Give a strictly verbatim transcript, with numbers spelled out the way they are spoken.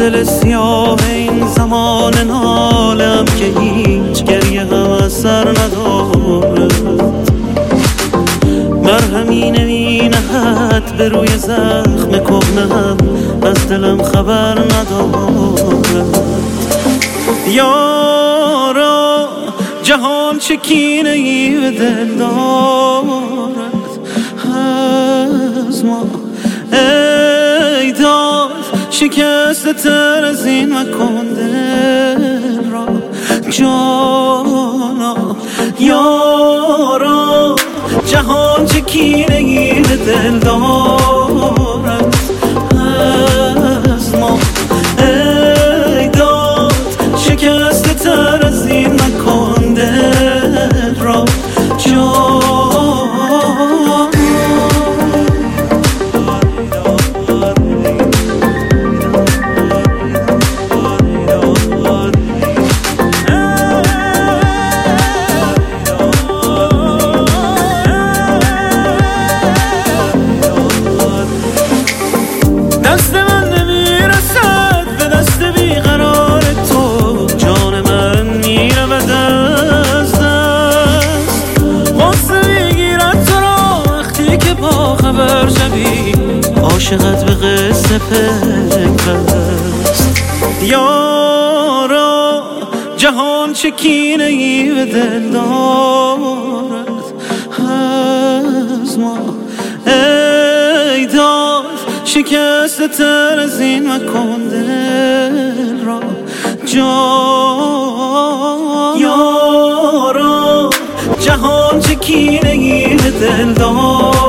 دل سیاه این زمان نالم که هیچ گریه هم از سر ندارد، مرهمی نمینهد به روی زخم کهنم، از دلم خبر ندارد. یارا جهان چه کینه ای به دل دارد از ما، ای داد شکسته تر از این مکن دل را جانا. یارا جهان چه کینه ای به دل دارد از ما، ای داد شکسته تر از این مکن دل را جانا. دست من نمیرسد به دست بیقرار تو، جان من میرود از دست. غصه میگیرد تو را وقتی که با خبر شوی، عاشقت به قصه پیوست. یارا جهان چه کینه ای به دل دارد از ما، ای داد شکسته تر از این مکن دل را جان. یارا جهان چه کینه ای به دل دارد